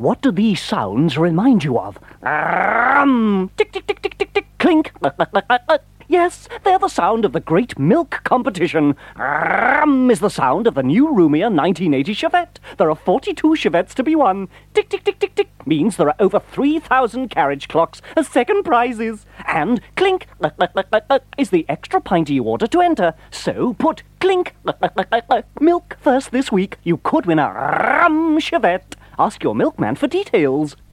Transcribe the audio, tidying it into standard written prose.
What do these sounds remind you of? Tick, tick, tick, tick, tick, tick, clink. Yes, they're the sound of the great milk competition. Is the sound of the new Rumia 1980 Chevette. There are 42 Chevettes to be won. Tick, tick, tick, tick, tick means there are over 3,000 carriage clocks as second prizes. And clink is the extra pinty you order to enter. So put clink milk first this week. You could win a Chevette. Ask your milkman for details.